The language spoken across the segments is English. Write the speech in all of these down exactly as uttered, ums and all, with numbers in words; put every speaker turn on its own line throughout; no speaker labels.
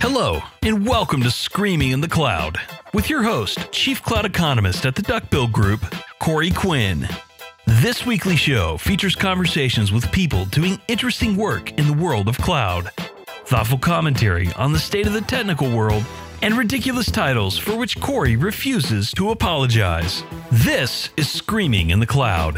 Hello, and welcome to Screaming in the Cloud, with your host, Chief Cloud Economist at the Duckbill Group, Corey Quinn. This weekly show features conversations with people doing interesting work in the world of cloud, thoughtful commentary on the state of the technical world, and ridiculous titles for which Corey refuses to apologize. This is Screaming in the Cloud.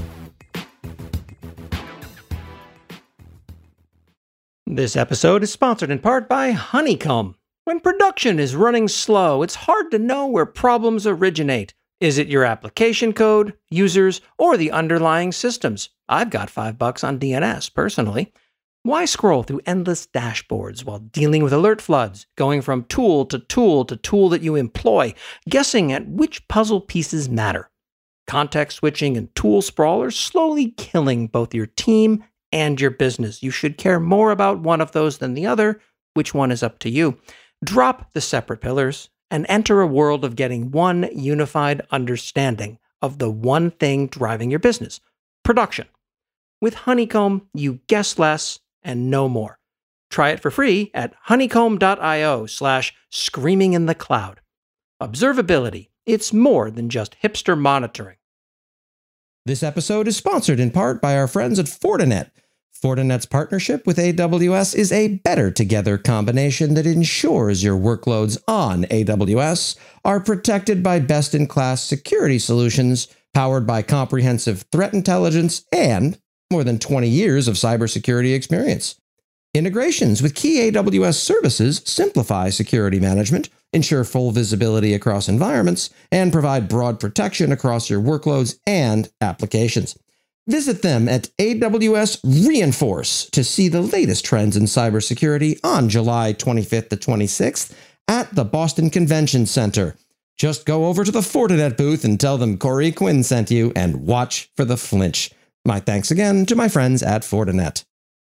This episode is sponsored in part by Honeycomb. When production is running slow, it's hard to know where problems originate. Is it your application code, users, or the underlying systems? I've got five bucks on D N S, personally. Why scroll through endless dashboards while dealing with alert floods, going from tool to tool to tool that you employ, guessing at which puzzle pieces matter? Context switching and tool sprawl are slowly killing both your team and your business. You should care more about one of those than the other. Which one is up to you? Drop the separate pillars and enter a world of getting one unified understanding of the one thing driving your business: production. With Honeycomb, you guess less and know more. Try it for free at honeycomb.io slash screaming in the cloud. Observability, it's more than just hipster monitoring.
This episode is sponsored in part by our friends at Fortinet. Fortinet's partnership with A W S is a better together combination that ensures your workloads on A W S are protected by best-in-class security solutions powered by comprehensive threat intelligence and more than twenty years of cybersecurity experience. Integrations with key A W S services simplify security management, ensure full visibility across environments, and provide broad protection across your workloads and applications. Visit them at A W S Reinforce to see the latest trends in cybersecurity on July twenty-fifth to twenty-sixth at the Boston Convention Center. Just go over to the Fortinet booth and tell them Corey Quinn sent you and watch for the flinch. My thanks again to my friends at Fortinet.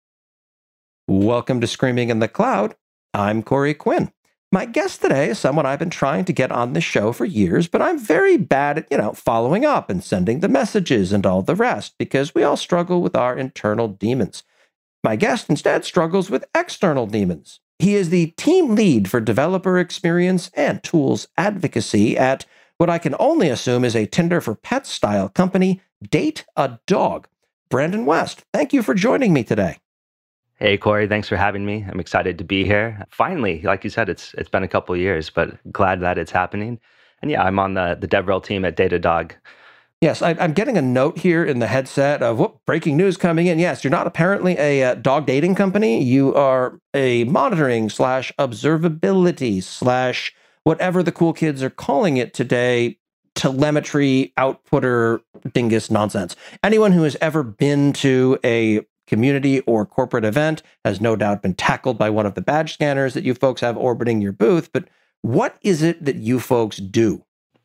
Welcome to Screaming in the Cloud. I'm Corey Quinn. My guest today is someone I've been trying to get on the show for years, but I'm very bad at, you know, following up and sending the messages and all the rest because we all struggle with our internal demons. My guest instead struggles with external demons. He is the team lead for developer experience and tools advocacy at what I can only assume is a Tinder for Pets style company, Date a Dog. Brandon West, thank you for joining me today.
Hey, Corey, thanks for having me. I'm excited to be here. Finally, like you said, it's it's been a couple of years, but glad that it's happening. And yeah, I'm on the, the DevRel team at Datadog.
Yes, I, I'm getting a note here in the headset of what breaking news coming in. Yes, you're not apparently a uh, dog dating company. You are a monitoring slash observability slash whatever the cool kids are calling it today, telemetry outputter dingus nonsense. Anyone who has ever been to a community or corporate event has no doubt been tackled by one of the badge scanners that you folks have orbiting your booth. But what is it that you folks do?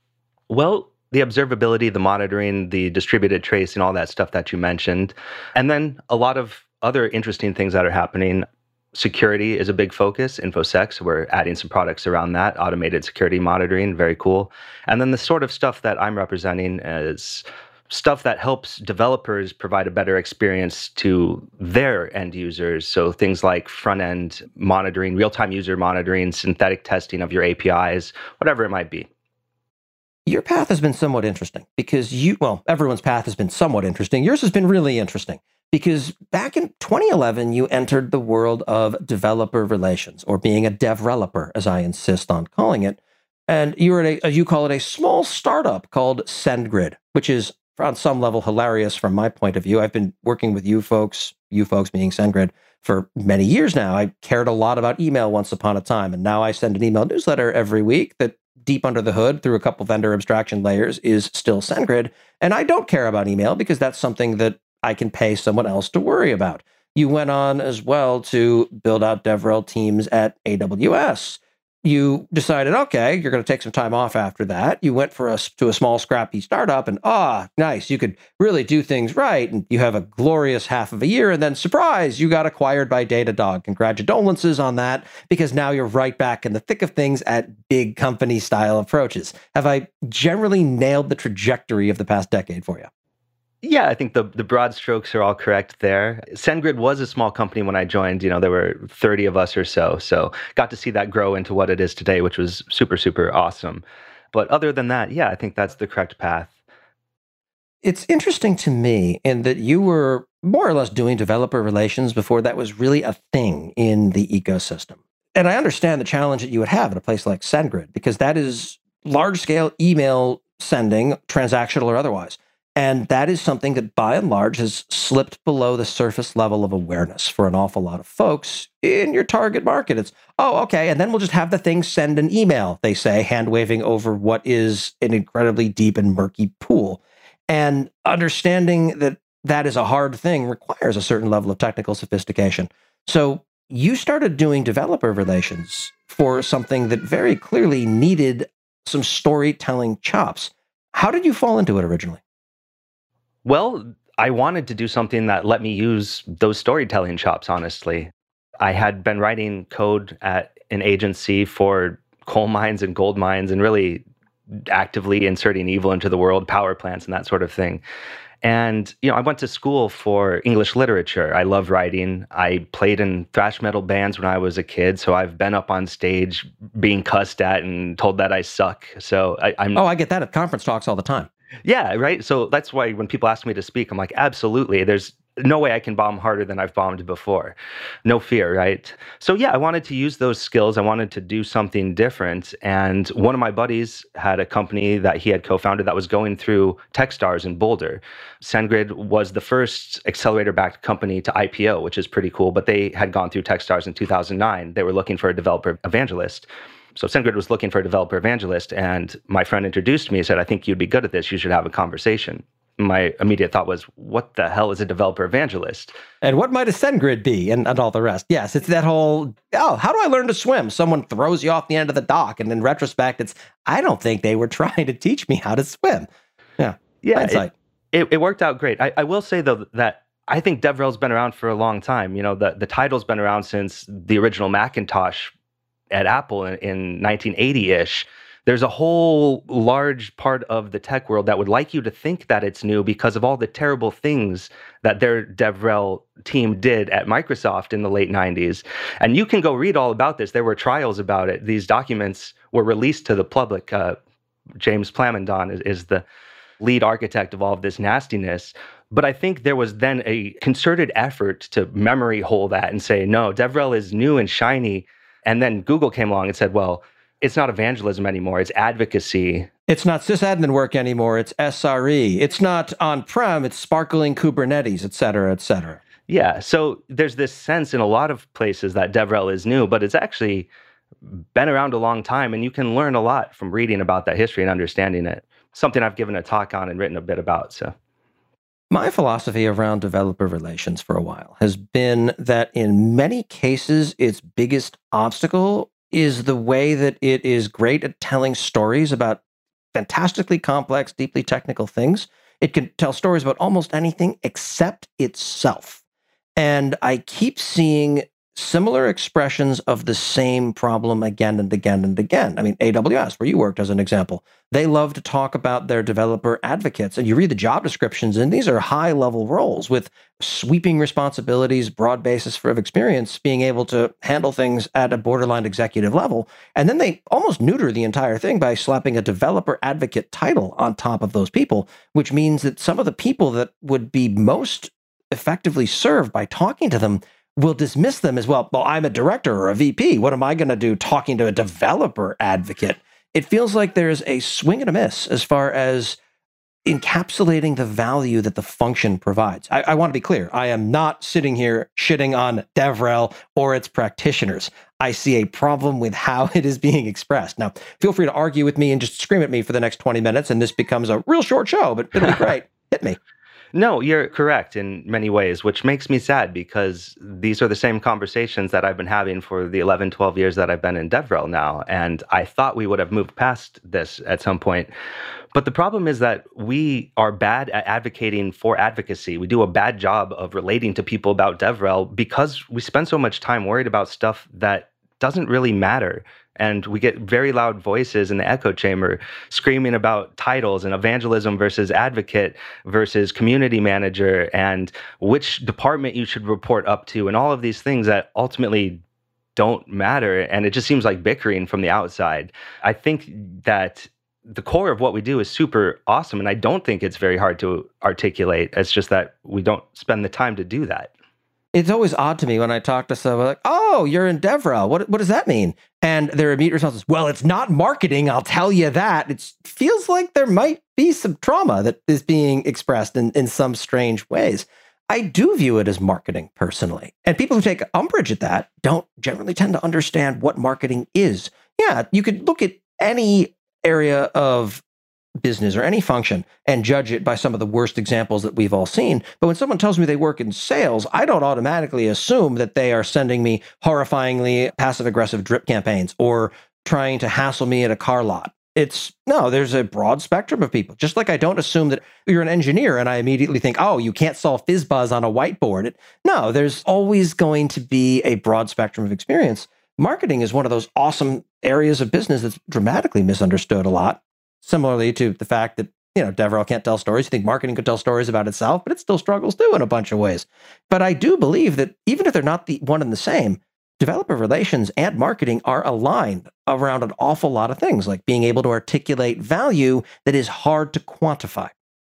Well, the observability, the monitoring, the distributed tracing, all that stuff that you mentioned, and then a lot of other interesting things that are happening. Security is a big focus. InfoSec, we're adding some products around that, automated security monitoring, very cool. And then the sort of stuff that I'm representing is stuff that helps developers provide a better experience to their end users. So things like front-end monitoring, real-time user monitoring, synthetic testing of your A P Is, whatever it might be.
Your path has been somewhat interesting because you, well, everyone's path has been somewhat interesting. Yours has been really interesting because back in twenty eleven, you entered the world of developer relations, or being a developer, as I insist on calling it. And you were at a, you call it a small startup called SendGrid, which is on some level hilarious from my point of view. I've been working with you folks, you folks being SendGrid, for many years now. I cared a lot about email once upon a time, and now I send an email newsletter every week that deep under the hood through a couple vendor abstraction layers is still SendGrid. And I don't care about email because that's something that I can pay someone else to worry about. You went on as well to build out DevRel teams at A W S. You decided, okay, you're going to take some time off after that. You went for us to a small, scrappy startup, and ah, nice, you could really do things right, and you have a glorious half of a year, and then surprise, you got acquired by Datadog. Congratulations on that, because now you're right back in the thick of things at big company-style approaches. Have I generally nailed the trajectory of the past decade for you?
Yeah, I think the, the broad strokes are all correct there. SendGrid was a small company when I joined. You know, there were thirty of us or so. So got to see that grow into what it is today, which was super, super awesome. But other than that, yeah, I think that's the correct path.
It's interesting to me in that you were more or less doing developer relations before that was really a thing in the ecosystem. And I understand the challenge that you would have at a place like SendGrid, because that is large-scale email sending, transactional or otherwise. And that is something that, by and large, has slipped below the surface level of awareness for an awful lot of folks in your target market. It's, oh, okay, and then we'll just have the thing send an email, they say, hand-waving over what is an incredibly deep and murky pool. And understanding that that is a hard thing requires a certain level of technical sophistication. So you started doing developer relations for something that very clearly needed some storytelling chops. How did you fall into it originally?
Well, I wanted to do something that let me use those storytelling chops, honestly. I had been writing code at an agency for coal mines and gold mines and really actively inserting evil into the world, power plants and that sort of thing. And, you know, I went to school for English literature. I love writing. I played in thrash metal bands when I was a kid. So I've been up on stage being cussed at and told that I suck. So I, I'm...
Oh, I get that at conference talks all the time.
Yeah, right. So that's why when people ask me to speak, I'm like, absolutely. There's no way I can bomb harder than I've bombed before. No fear, right? So yeah, I wanted to use those skills. I wanted to do something different. And one of my buddies had a company that he had co-founded that was going through Techstars in Boulder. SendGrid was the first accelerator-backed company to I P O, which is pretty cool, but they had gone through Techstars in two thousand nine. They were looking for a developer evangelist. So SendGrid was looking for a developer evangelist, and my friend introduced me and said, I think you'd be good at this. You should have a conversation. My immediate thought was, what the hell is a developer evangelist?
And what might a SendGrid be? And, and all the rest. Yes, it's that whole, oh, how do I learn to swim? Someone throws you off the end of the dock. And in retrospect, it's, I don't think they were trying to teach me how to swim. Yeah.
Yeah. It, it, it worked out great. I, I will say, though, that I think DevRel's been around for a long time. You know, the, the title's been around since the original Macintosh at Apple in, in nineteen eighty-ish. There's a whole large part of the tech world that would like you to think that it's new because of all the terrible things that their DevRel team did at Microsoft in the late nineties. And you can go read all about this. There were trials about it. These documents were released to the public. Uh, James Plamondon is, is the lead architect of all of this nastiness. But I think there was then a concerted effort to memory hole that and say, no, DevRel is new and shiny. And then Google came along and said, well, it's not evangelism anymore. It's advocacy.
It's not sysadmin work anymore. It's S R E. It's not on-prem. It's sparkling Kubernetes, et cetera, et cetera.
Yeah. So there's this sense in a lot of places that DevRel is new, but it's actually been around a long time. And you can learn a lot from reading about that history and understanding it. Something I've given a talk on and written a bit about. So
my philosophy around developer relations for a while has been that in many cases, its biggest obstacle is the way that it is great at telling stories about fantastically complex, deeply technical things. It can tell stories about almost anything except itself. And I keep seeing similar expressions of the same problem again and again and again. I mean, A W S, where you worked as an example, they love to talk about their developer advocates. And you read the job descriptions, and these are high-level roles with sweeping responsibilities, broad basis for of experience, being able to handle things at a borderline executive level. And then they almost neuter the entire thing by slapping a developer advocate title on top of those people, which means that some of the people that would be most effectively served by talking to them will dismiss them as, well, well, I'm a director or a V P. What am I going to do talking to a developer advocate? It feels like there's a swing and a miss as far as encapsulating the value that the function provides. I, I want to be clear. I am not sitting here shitting on DevRel or its practitioners. I see a problem with how it is being expressed. Now, feel free to argue with me and just scream at me for the next twenty minutes, and this becomes a real short show, but it'll be great. Hit me.
No, you're correct in many ways, which makes me sad because these are the same conversations that I've been having for the eleven, twelve years that I've been in DevRel now. And I thought we would have moved past this at some point. But the problem is that we are bad at advocating for advocacy. We do a bad job of relating to people about DevRel because we spend so much time worried about stuff that doesn't really matter. And we get very loud voices in the echo chamber screaming about titles and evangelism versus advocate versus community manager and which department you should report up to and all of these things that ultimately don't matter. And it just seems like bickering from the outside. I think that the core of what we do is super awesome. And I don't think it's very hard to articulate. It's just that we don't spend the time to do that.
It's always odd to me when I talk to someone like, oh, you're in DevRel. What, what does that mean? And their immediate response is, well, it's not marketing. I'll tell you that. It feels like there might be some trauma that is being expressed in, in some strange ways. I do view it as marketing personally. And people who take umbrage at that don't generally tend to understand what marketing is. Yeah, you could look at any area of business or any function and judge it by some of the worst examples that we've all seen. But when someone tells me they work in sales, I don't automatically assume that they are sending me horrifyingly passive-aggressive drip campaigns or trying to hassle me at a car lot. It's, no, there's a broad spectrum of people. Just like I don't assume that you're an engineer and I immediately think, oh, you can't solve FizzBuzz on a whiteboard. It, no, there's always going to be a broad spectrum of experience. Marketing is one of those awesome areas of business that's dramatically misunderstood a lot. Similarly to the fact that, you know, DevRel can't tell stories. You think marketing could tell stories about itself, but it still struggles too in a bunch of ways. But I do believe that even if they're not the one and the same, developer relations and marketing are aligned around an awful lot of things, like being able to articulate value that is hard to quantify.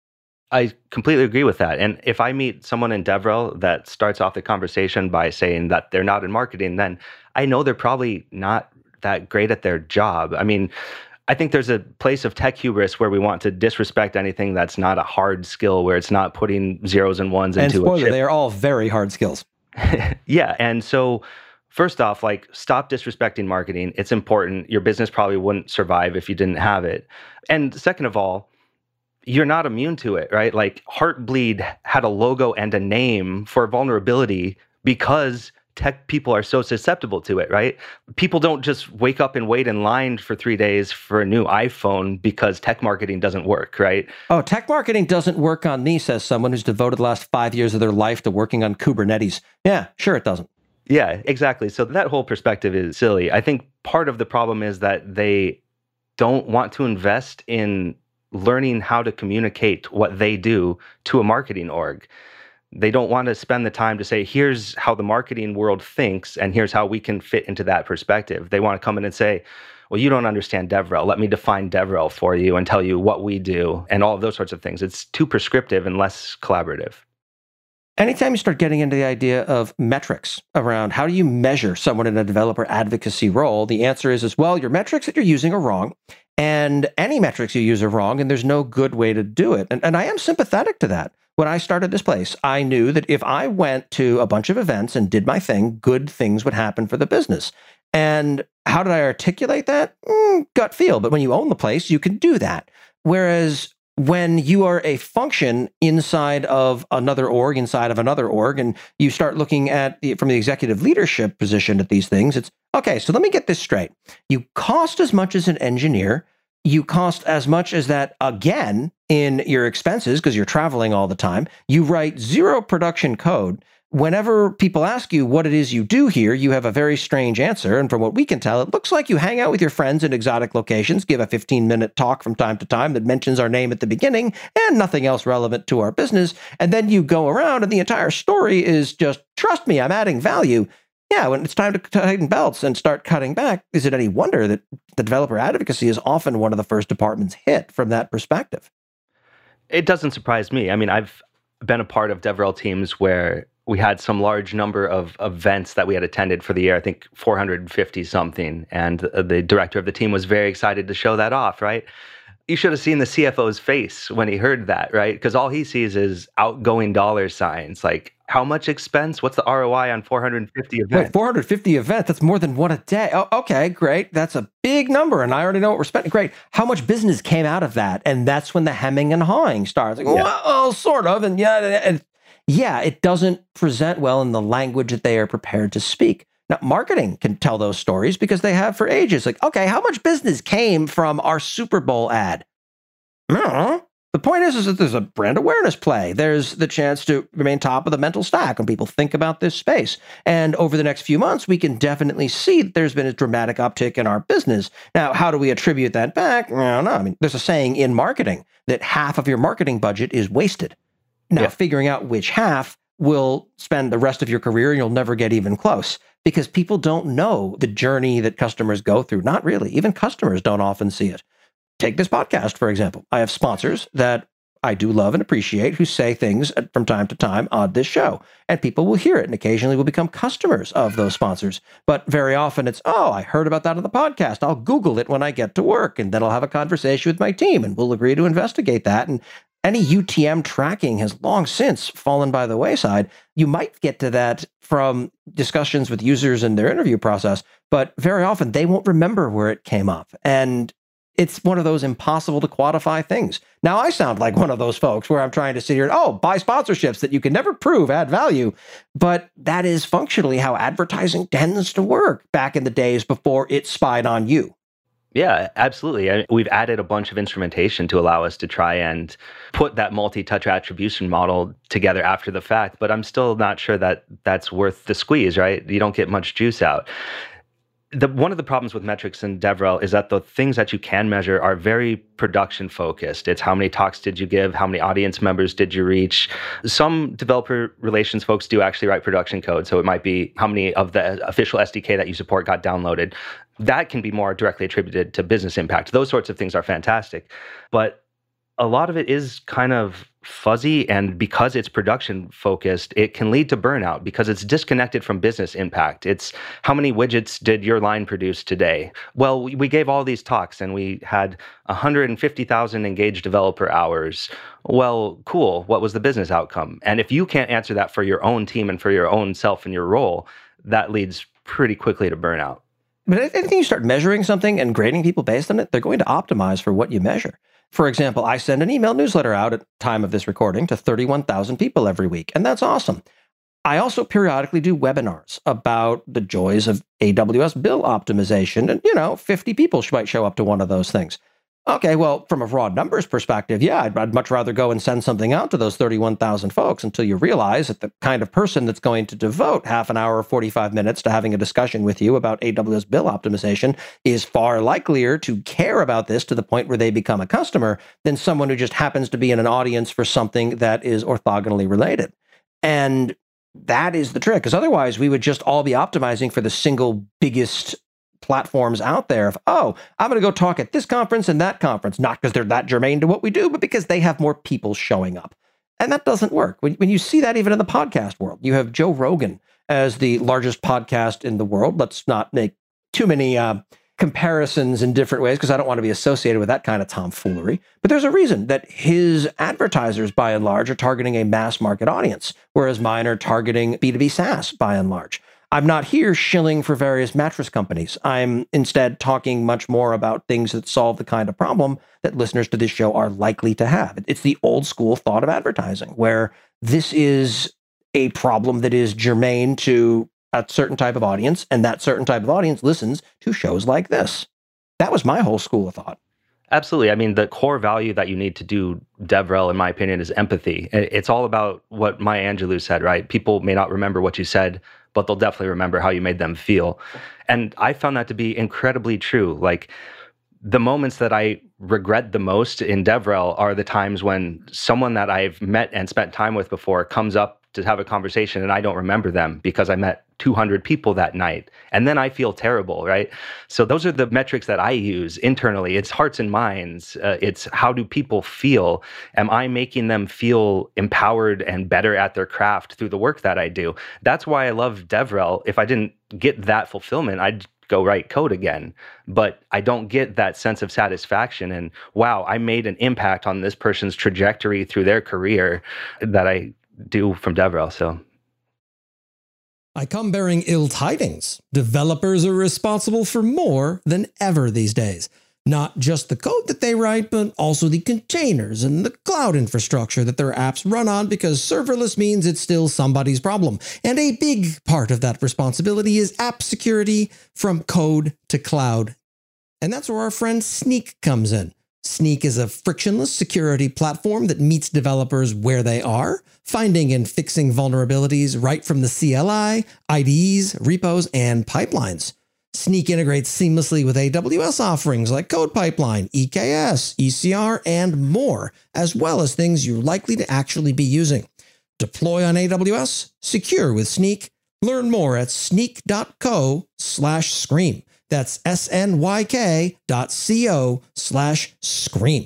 I completely agree with that. And if I meet someone in DevRel that starts off the conversation by saying that they're not in marketing, then I know they're probably not that great at their job. I mean, I think there's a place of tech hubris where we want to disrespect anything that's not a hard skill, where it's not putting zeros and ones
and
into
spoiler,
a chip.
They are all very hard skills.
Yeah. And so first off, like, stop disrespecting marketing. It's important. Your business probably wouldn't survive if you didn't have it. And second of all, you're not immune to it, right? Like, Heartbleed had a logo and a name for vulnerability because tech people are so susceptible to it, right? People don't just wake up and wait in line for three days for a new iPhone because tech marketing doesn't work, right?
Oh, tech marketing doesn't work on me, says someone who's devoted the last five years of their life to working on Kubernetes. Yeah, sure it doesn't.
Yeah, exactly. So that whole perspective is silly. I think part of the problem is that they don't want to invest in learning how to communicate what they do to a marketing org. They don't want to spend the time to say, here's how the marketing world thinks, and here's how we can fit into that perspective. They want to come in and say, well, you don't understand DevRel. Let me define DevRel for you and tell you what we do and all of those sorts of things. It's too prescriptive and less collaborative.
Anytime you start getting into the idea of metrics around how do you measure someone in a developer advocacy role, the answer is, is well, your metrics that you're using are wrong, and any metrics you use are wrong, and there's no good way to do it. And, and I am sympathetic to that. When I started this place, I knew that if I went to a bunch of events and did my thing, good things would happen for the business. And how did I articulate that? Mm, gut feel. But when you own the place, you can do that. Whereas when you are a function inside of another org, inside of another org, and you start looking at the, from the executive leadership position at these things, it's, okay, so let me get this straight. You cost as much as an engineer. You cost as much as that again in your expenses because you're traveling all the time. You write zero production code. Whenever people ask you what it is you do here, you have a very strange answer. And from what we can tell, it looks like you hang out with your friends in exotic locations, give a fifteen minute talk from time to time that mentions our name at the beginning and nothing else relevant to our business. And then you go around and the entire story is just, trust me, I'm adding value. Yeah, when it's time to tighten belts and start cutting back, is it any wonder that the developer advocacy is often one of the first departments hit from that perspective?
It doesn't surprise me. I mean, I've been a part of DevRel teams where we had some large number of events that we had attended for the year, I think four hundred fifty something. And the director of the team was very excited to show that off, right? You should have seen the C F O's face when he heard that, right? Because all he sees is outgoing dollar signs. Like, how much expense? What's the R O I on four hundred fifty events?
Wait, four hundred fifty events? That's more than one a day. Oh, okay, great. That's a big number, and I already know what we're spending. Great. How much business came out of that? And that's when the hemming and hawing starts. Like,
Yeah.
well, sort of, and yeah, and yeah, it doesn't present well in the language that they are prepared to speak. Now, marketing can tell those stories because they have for ages. Like, okay, how much business came from our Super Bowl ad? I don't know.
The point is, is that there's a brand awareness play. There's the chance to remain top of the mental stack when people think about this space. And over the next few months, we can definitely see that there's been a dramatic uptick in our business. Now, how do we attribute that back? I don't know. I mean, there's a saying in marketing that half of your marketing budget is wasted. Now, yeah. figuring out which half will spend the rest of your career and you'll never get even close, because people don't know the journey that customers go through. Not really. Even customers don't often see it. Take this podcast, for example. I have sponsors that I do love and appreciate who say things from time to time on this show, and people will hear it and occasionally will become customers of those sponsors. But very often it's, oh, I heard about that on the podcast. I'll Google it when I get to work, and then I'll have a conversation with my team and we'll agree to investigate that. And any U T M tracking has long since fallen by the wayside. You might get to that from discussions with users in their interview process, but very often they won't remember where it came up. And it's one of those impossible to quantify things. Now, I sound like one of those folks where I'm trying to sit here and, oh, buy sponsorships that you can never prove add value. But that is functionally how advertising tends to work back in the days before it spied on you.
Yeah, absolutely. I, we've added a bunch of instrumentation to allow us to try and put that multi-touch attribution model together after the fact, but I'm still not sure that that's worth the squeeze, right? You don't get much juice out. The, one of the problems with metrics in DevRel is that the things that you can measure are very production focused. It's how many talks did you give? How many audience members did you reach? Some developer relations folks do actually write production code. So it might be how many of the official S D K that you support got downloaded. That can be more directly attributed to business impact. Those sorts of things are fantastic. But a lot of it is kind of fuzzy, and because it's production focused, it can lead to burnout because it's disconnected from business impact. It's how many widgets did your line produce today? Well, we gave all these talks and we had one hundred fifty thousand engaged developer hours. Well, cool. What was the business outcome? And if you can't answer that for your own team and for your own self and your role, that leads pretty quickly to burnout.
But anything you start measuring something and grading people based on it, they're going to optimize for what you measure. For example, I send an email newsletter out at the time of this recording to thirty-one thousand people every week, and that's awesome. I also periodically do webinars about the joys of A W S bill optimization, and, you know, fifty people might show up to one of those things. Okay, well, from a raw numbers perspective, yeah, I'd, I'd much rather go and send something out to those thirty-one thousand folks until you realize that the kind of person that's going to devote half an hour or forty-five minutes to having a discussion with you about A W S bill optimization is far likelier to care about this to the point where they become a customer than someone who just happens to be in an audience for something that is orthogonally related. And that is the trick, because otherwise we would just all be optimizing for the single biggest platforms out there of, oh, I'm going to go talk at this conference and that conference, not because they're that germane to what we do, but because they have more people showing up. And that doesn't work. When, when you see that even in the podcast world, you have Joe Rogan as the largest podcast in the world. Let's not make too many uh, comparisons in different ways, because I don't want to be associated with that kind of tomfoolery. But there's a reason that his advertisers, by and large, are targeting a mass market audience, whereas mine are targeting B two B SaaS, by and large. I'm not here shilling for various mattress companies. I'm instead talking much more about things that solve the kind of problem that listeners to this show are likely to have. It's the old school thought of advertising, where this is a problem that is germane to a certain type of audience, and that certain type of audience listens to shows like this. That was my whole school of thought.
Absolutely. I mean, the core value that you need to do DevRel, in my opinion, is empathy. It's all about what Maya Angelou said, right? People may not remember what you said, but they'll definitely remember how you made them feel. And I found that to be incredibly true. Like, the moments that I regret the most in DevRel are the times when someone that I've met and spent time with before comes up to have a conversation and I don't remember them because I met two hundred people that night. And then I feel terrible, right? So those are the metrics that I use internally. It's hearts and minds. Uh, it's how do people feel? Am I making them feel empowered and better at their craft through the work that I do? That's why I love DevRel. If I didn't get that fulfillment, I'd go write code again. But I don't get that sense of satisfaction and, wow, I made an impact on this person's trajectory through their career that I do from DevRel. So
I come bearing ill tidings. Developers are responsible for more than ever these days. Not just the code that they write, but also the containers and the cloud infrastructure that their apps run on, because serverless means it's still somebody's problem. And a big part of that responsibility is app security from code to cloud. And that's where our friend Snyk comes in. Snyk is a frictionless security platform that meets developers where they are, finding and fixing vulnerabilities right from the C L I, I D Es, repos, and pipelines. Snyk integrates seamlessly with A W S offerings like CodePipeline, E K S, E C R, and more, as well as things you're likely to actually be using. Deploy on A W S, secure with Snyk. Learn more at snyk.co slash scream. That's S-N-Y-K dot C-O slash scream.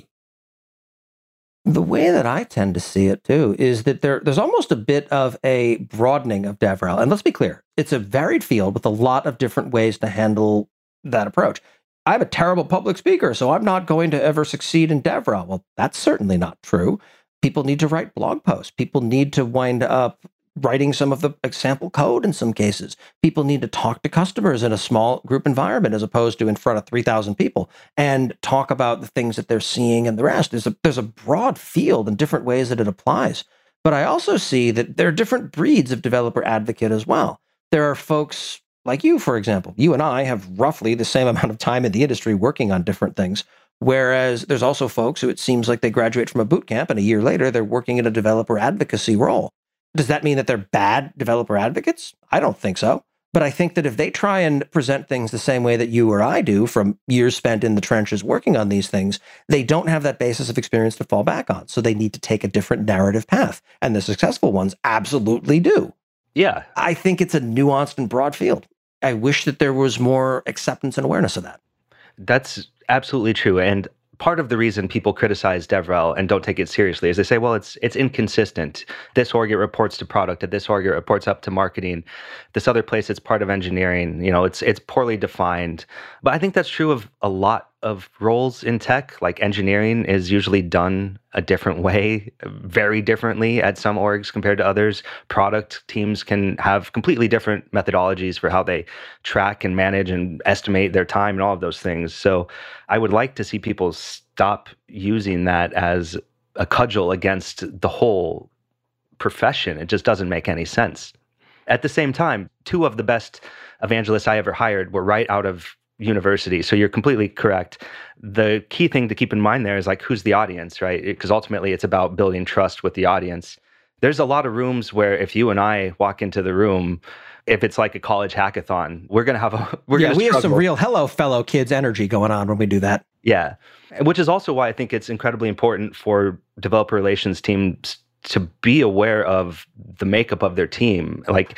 The way that I tend to see it, too, is that there, there's almost a bit of a broadening of DevRel. And let's be clear, it's a varied field with a lot of different ways to handle that approach. I'm a terrible public speaker, so I'm not going to ever succeed in DevRel. Well, that's certainly not true. People need to write blog posts. People need to wind up writing some of the example code in some cases. People need to talk to customers in a small group environment as opposed to in front of three thousand people and talk about the things that they're seeing and the rest. There's a, there's a broad field and different ways that it applies. But I also see that there are different breeds of developer advocate as well. There are folks like you, for example. You and I have roughly the same amount of time in the industry working on different things. Whereas there's also folks who it seems like they graduate from a boot camp and a year later they're working in a developer advocacy role. Does that mean that they're bad developer advocates? I don't think so. But I think that if they try and present things the same way that you or I do from years spent in the trenches working on these things, they don't have that basis of experience to fall back on. So they need to take a different narrative path. And the successful ones absolutely do.
Yeah.
I think it's a nuanced and broad field. I wish that there was more acceptance and awareness of that.
That's absolutely true. And part of the reason people criticize DevRel and don't take it seriously is they say, well, it's it's inconsistent. This org, it reports to product. At this org, it reports up to marketing. This other place, it's part of engineering. You know, it's it's poorly defined. But I think that's true of a lot of roles in tech. Like engineering is usually done a different way, very differently at some orgs compared to others. Product teams can have completely different methodologies for how they track and manage and estimate their time and all of those things. So I would like to see people stop using that as a cudgel against the whole profession. It just doesn't make any sense. At the same time, two of the best evangelists I ever hired were right out of university. So you're completely correct. The key thing to keep in mind there is like, who's the audience, right? Because ultimately it's about building trust with the audience. There's a lot of rooms where if you and I walk into the room, if it's like a college hackathon, we're going to have a, we're
yeah,
going to
we have some real hello fellow kids energy going on when we do that.
Yeah. Which is also why I think it's incredibly important for developer relations teams to be aware of the makeup of their team. Like,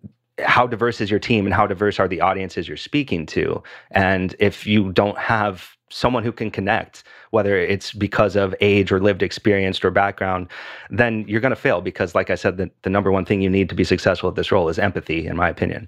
how diverse is your team and how diverse are the audiences you're speaking to? And if you don't have someone who can connect, whether it's because of age or lived experience or background, then you're going to fail because, like I said, the, the number one thing you need to be successful at this role is empathy, in my opinion.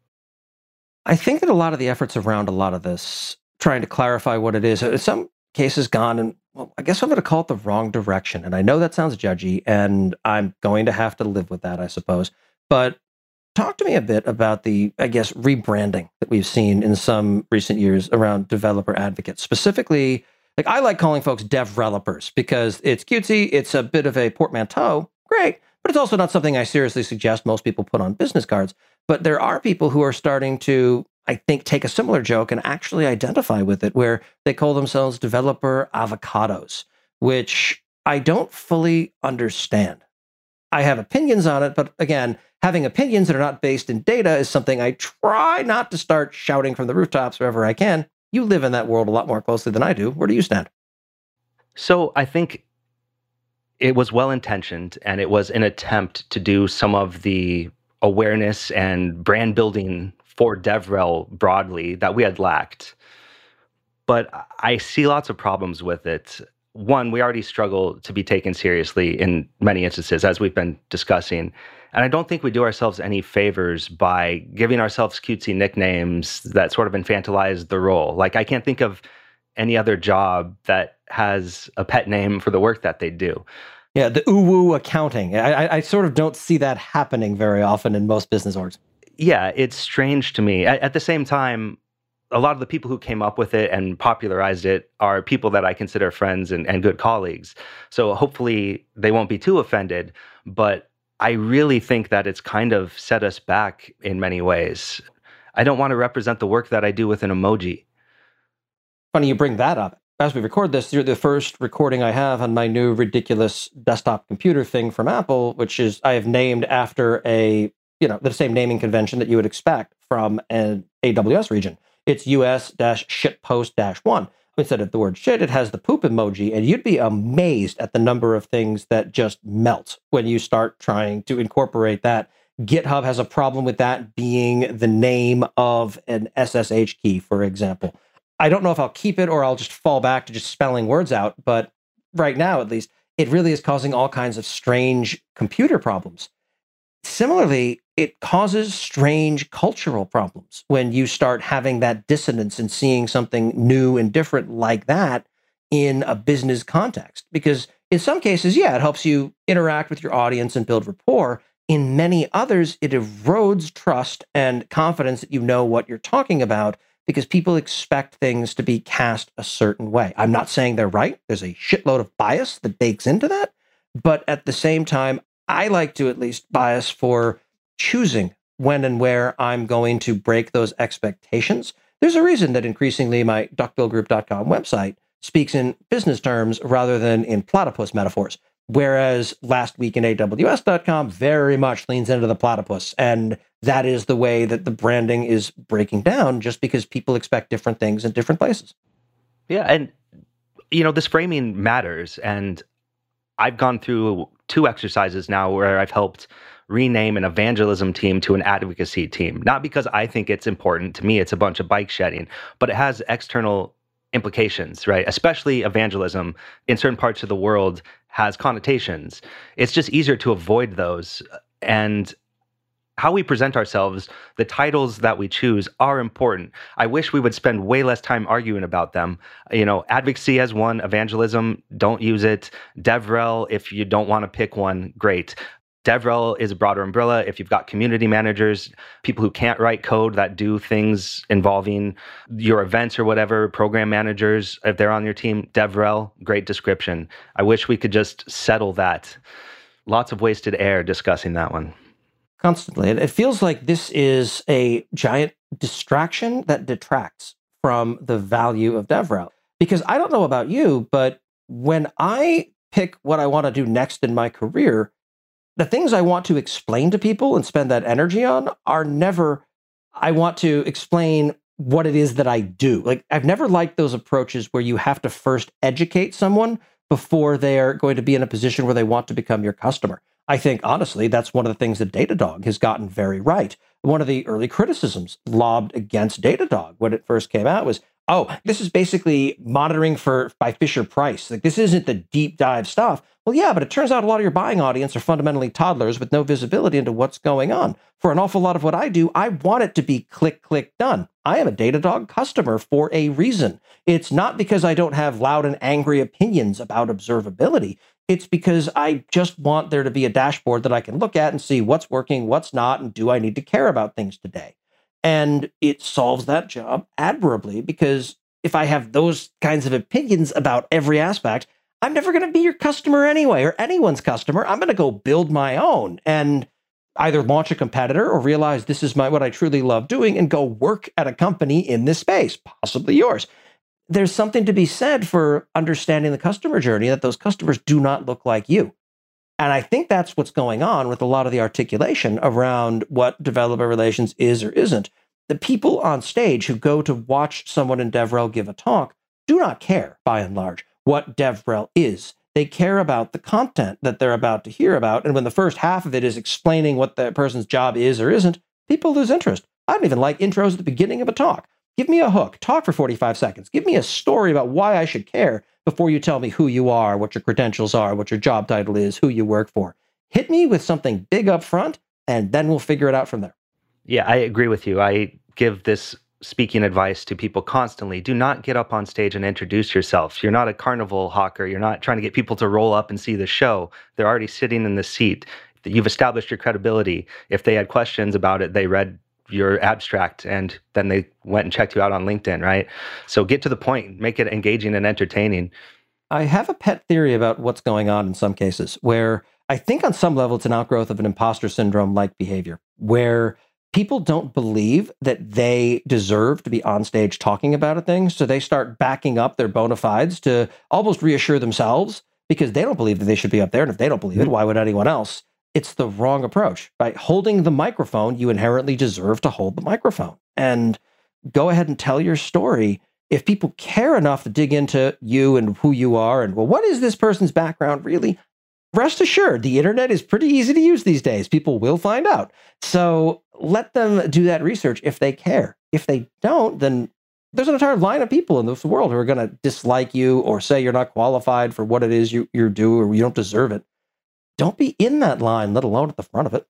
I think that a lot of the efforts around a lot of this, trying to clarify what it is, in some cases gone in, well, I guess I'm going to call it the wrong direction. And I know that sounds judgy, and I'm going to have to live with that, I suppose. But talk to me a bit about the, I guess, rebranding that we've seen in some recent years around developer advocates. Specifically, like I like calling folks dev-relopers because it's cutesy, it's a bit of a portmanteau, great, but it's also not something I seriously suggest most people put on business cards. But there are people who are starting to, I think, take a similar joke and actually identify with it, where they call themselves developer avocados, which I don't fully understand. I have opinions on it, but again, having opinions that are not based in data is something I try not to start shouting from the rooftops wherever I can. You live in that world a lot more closely than I do. Where do you stand?
So I think it was well-intentioned, and it was an attempt to do some of the awareness and brand building for DevRel broadly that we had lacked. But I see lots of problems with it. One, we already struggle to be taken seriously in many instances, as we've been discussing. And I don't think we do ourselves any favors by giving ourselves cutesy nicknames that sort of infantilize the role. Like, I can't think of any other job that has a pet name for the work that they do.
Yeah, the ooh-woo accounting. I, I sort of don't see that happening very often in most business orgs.
Yeah, it's strange to me. At, at the same time, a lot of the people who came up with it and popularized it are people that I consider friends and, and good colleagues. So hopefully they won't be too offended. But I really think that it's kind of set us back in many ways. I don't want to represent the work that I do with an emoji.
Funny you bring that up.
as we record this, you're the first recording I have on my new ridiculous desktop computer thing from Apple, which is I have named after a, you know, the same naming convention that you would expect from an A W S region. It's U S shitpost one. Instead of the word shit, it has the poop emoji, and you'd be amazed at the number of things that just melt when you start trying to incorporate that. GitHub has a problem with that being the name of an S S H key, for example. I don't know if I'll keep it or I'll just fall back to just spelling words out, but right now, at least, it really is causing all kinds of strange computer problems. Similarly, it causes strange cultural problems when you start having that dissonance and seeing something new and different like that in a business context. Because in some cases, yeah, it helps you interact with your audience and build rapport. In many others, it erodes trust and confidence that you know what you're talking about because people expect things to be cast a certain way. I'm not saying they're right. There's a shitload of bias that bakes into that. But at the same time, I like to at least bias for choosing when and where I'm going to break those expectations. There's a reason that increasingly my duck bill group dot com website speaks in business terms rather than in platypus metaphors. Whereas last week in A W S dot com very much leans into the platypus. And that is the way that the branding is breaking down just because people expect different things in different places.
Yeah. And, you know, this framing matters. And I've gone through two exercises now where I've helped rename an evangelism team to an advocacy team. Not because I think it's important. To me, it's a bunch of bike shedding, but it has external implications, right? Especially evangelism in certain parts of the world has connotations. It's just easier to avoid those. And how we present ourselves, the titles that we choose are important. I wish we would spend way less time arguing about them. You know, advocacy has one, evangelism, don't use it. DevRel, if you don't want to pick one, great. DevRel is a broader umbrella. If you've got community managers, people who can't write code that do things involving your events or whatever, program managers, if they're on your team, DevRel, great description. I wish we could just settle that. Lots of wasted air discussing that one.
Constantly. It feels like this is a giant distraction that detracts from the value of DevRel. Because I don't know about you, but when I pick what I want to do next in my career, the things I want to explain to people and spend that energy on are never, I want to explain what it is that I do. Like, I've never liked those approaches where you have to first educate someone before they're going to be in a position where they want to become your customer. I think, honestly, that's one of the things that Datadog has gotten very right. One of the early criticisms lobbed against Datadog when it first came out was, oh, this is basically monitoring for by Fisher-Price. Like, this isn't the deep dive stuff. Well, yeah, but it turns out a lot of your buying audience are fundamentally toddlers with no visibility into what's going on. For an awful lot of what I do, I want it to be click, click, done. I am a Datadog customer for a reason. It's not because I don't have loud and angry opinions about observability. It's because I just want there to be a dashboard that I can look at and see what's working, what's not, and do I need to care about things today? And it solves that job admirably, because if I have those kinds of opinions about every aspect, I'm never going to be your customer anyway, or anyone's customer. I'm going to go build my own and either launch a competitor or realize this is my what I truly love doing and go work at a company in this space, possibly yours. There's something to be said for understanding the customer journey, that those customers do not look like you. And I think that's what's going on with a lot of the articulation around what developer relations is or isn't. The people on stage who go to watch someone in DevRel give a talk do not care, by and large, what DevRel is. They care about the content that they're about to hear about. And when the first half of it is explaining what the person's job is or isn't, people lose interest. I don't even like intros at the beginning of a talk. Give me a hook. Talk for forty-five seconds. Give me a story about why I should care before you tell me who you are, what your credentials are, what your job title is, who you work for. Hit me with something big up front, and then we'll figure it out from there.
Yeah, I agree with you. I give this speaking advice to people constantly. Do not get up on stage and introduce yourself. You're not a carnival hawker. You're not trying to get people to roll up and see the show. They're already sitting in the seat. You've established your credibility. If they had questions about it, they read your abstract and then they went and checked you out on LinkedIn, right? So get to the point, make it engaging and entertaining.
I have a pet theory about what's going on in some cases where I think on some level it's an outgrowth of an imposter syndrome-like behavior, where
people don't believe that they deserve to be on stage talking about a thing. So they start backing up their bona fides to almost reassure themselves because they don't believe that they should be up there. And if they don't believe it, why would anyone else? It's the wrong approach. By holding the microphone, you inherently deserve to hold the microphone. And go ahead and tell your story. If people care enough to dig into you and who you are and, well, what is this person's background really? Rest assured, the internet is pretty easy to use these days. People will find out. So let them do that research if they care. If they don't, then there's an entire line of people in this world who are going to dislike you or say you're not qualified for what it is you, you do or you don't deserve it. Don't be in that line, let alone at the front of it.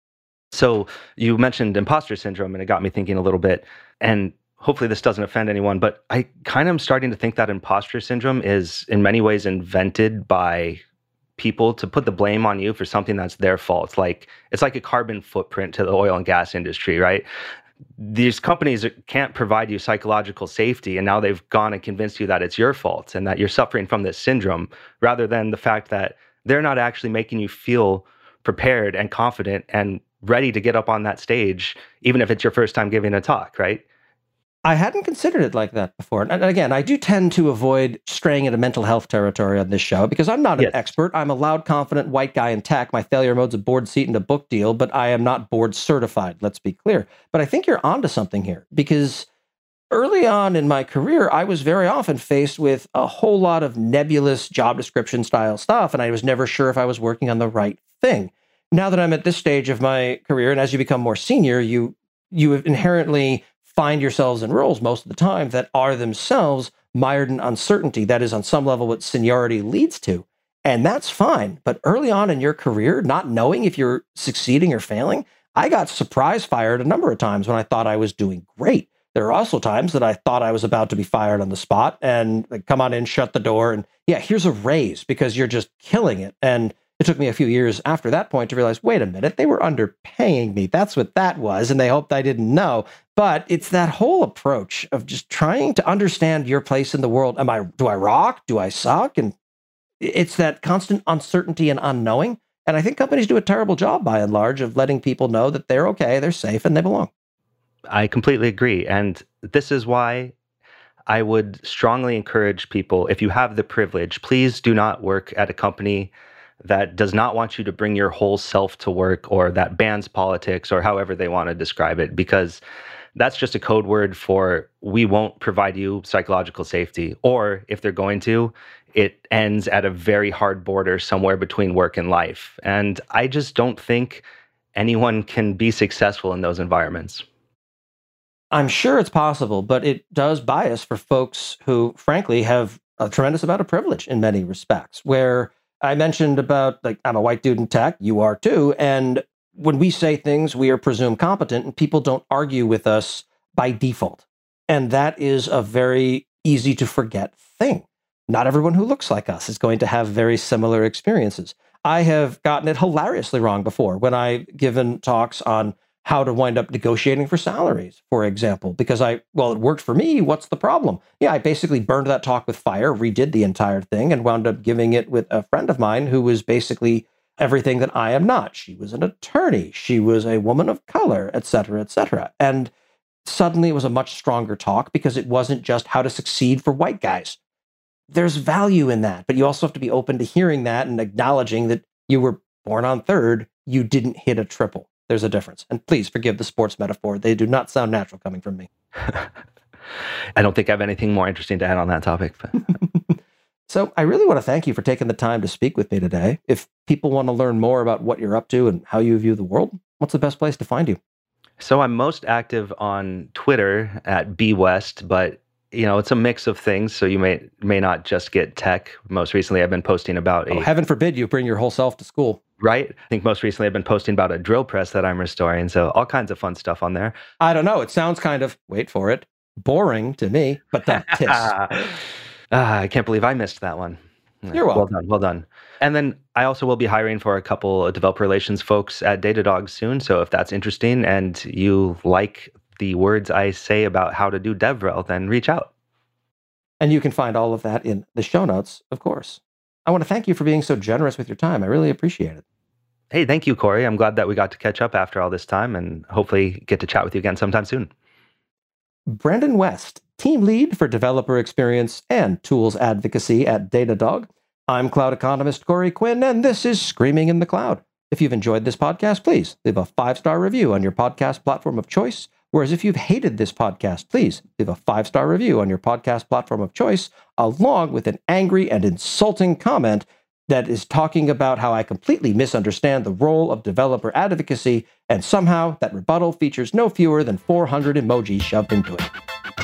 So you mentioned imposter syndrome, and it got me thinking a little bit. And hopefully this doesn't offend anyone, but I kind of am starting to think that imposter syndrome is in many ways invented by people to put the blame on you for something that's their fault. It's like it's like a carbon footprint to the oil and gas industry, right? These companies can't provide you psychological safety, and now they've gone and convinced you that it's your fault and that you're suffering from this syndrome, rather than the fact that they're not actually making you feel prepared and confident and ready to get up on that stage, even if it's your first time giving a talk, right?
I hadn't considered it like that before. And again, I do tend to avoid straying into mental health territory on this show because I'm not an
Yes.
expert. I'm a loud, confident white guy in tech. My failure mode's a board seat and a book deal, but I am not board certified. Let's be clear. But I think you're onto something here because early on in my career, I was very often faced with a whole lot of nebulous job description style stuff, and I was never sure if I was working on the right thing. Now that I'm at this stage of my career, and as you become more senior, you you inherently find yourselves in roles most of the time that are themselves mired in uncertainty. That is on some level what seniority leads to. And that's fine. But early on in your career, not knowing if you're succeeding or failing, I got surprise fired a number of times when I thought I was doing great. There are also times that I thought I was about to be fired on the spot and like, come on in, shut the door. And yeah, here's a raise because you're just killing it. And it took me a few years after that point to realize, wait a minute, they were underpaying me. That's what that was. And they hoped I didn't know. But it's that whole approach of just trying to understand your place in the world. Am I, do I rock? Do I suck? And it's that constant uncertainty and unknowing. And I think companies do a terrible job by and large of letting people know that they're okay, they're safe, and they belong.
I completely agree. And this is why I would strongly encourage people, if you have the privilege, please do not work at a company that does not want you to bring your whole self to work or that bans politics or however they want to describe it, because that's just a code word for we won't provide you psychological safety. Or if they're going to, it ends at a very hard border somewhere between work and life. And I just don't think anyone can be successful in those environments.
I'm sure it's possible, but it does bias for folks who, frankly, have a tremendous amount of privilege in many respects, where I mentioned about, like, I'm a white dude in tech, you are too, and when we say things, we are presumed competent, and people don't argue with us by default. And that is a very easy to forget thing. Not everyone who looks like us is going to have very similar experiences. I have gotten it hilariously wrong before when I've given talks on how to wind up negotiating for salaries, for example, because I, well, it worked for me. What's the problem? Yeah, I basically burned that talk with fire, redid the entire thing, and wound up giving it with a friend of mine who was basically everything that I am not. She was an attorney. She was a woman of color, et cetera, et cetera. And suddenly it was a much stronger talk because it wasn't just how to succeed for white guys. There's value in that, but you also have to be open to hearing that and acknowledging that you were born on third, you didn't hit a triple. There's a difference. And please forgive the sports metaphor. They do not sound natural coming from me.
I don't think I have anything more interesting to add on that topic. But.
So I really want to thank you for taking the time to speak with me today. If people want to learn more about what you're up to and how you view the world, what's the best place to find you?
So I'm most active on Twitter at bwest, but you know, it's a mix of things. So you may may not just get tech. Most recently, I've been posting about a...
Oh, heaven forbid you bring your whole self to school.
Right? I think most recently I've been posting about a drill press that I'm restoring. So all kinds of fun stuff on there.
I don't know. It sounds kind of, wait for it, boring to me, but that tis.
ah, I can't believe I missed that one.
You're welcome.
Well done. Well done. And then I also will be hiring for a couple of developer relations folks at Datadog soon. So if that's interesting and you like the words I say about how to do DevRel, then reach out.
And you can find all of that in the show notes, of course. I want to thank you for being so generous with your time. I really appreciate it.
Hey, thank you, Corey. I'm glad that we got to catch up after all this time and hopefully get to chat with you again sometime soon.
Brandon West, Team Lead for Developer Experience and Tools Advocacy at Datadog. I'm cloud economist Corey Quinn, and this is Screaming in the Cloud. If you've enjoyed this podcast, please leave a five-star review on your podcast platform of choice. Whereas if you've hated this podcast, please leave a five-star review on your podcast platform of choice, along with an angry and insulting comment that is talking about how I completely misunderstand the role of developer advocacy, and somehow that rebuttal features no fewer than four hundred emojis shoved into it.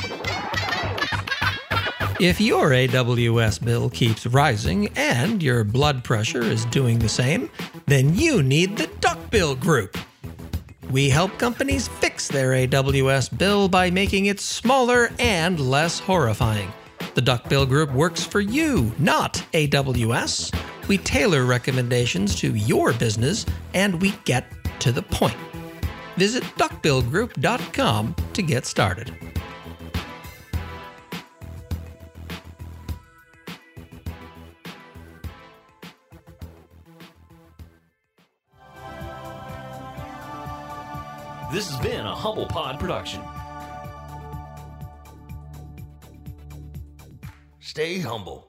If your A W S bill keeps rising and your blood pressure is doing the same, then you need the Duckbill Group. We help companies fix their A W S bill by making it smaller and less horrifying. The Duckbill Group works for you, not A W S. We tailor recommendations to your business, and we get to the point. Visit duckbill group dot com to get started.
This has been a Humble Pod production. Stay humble.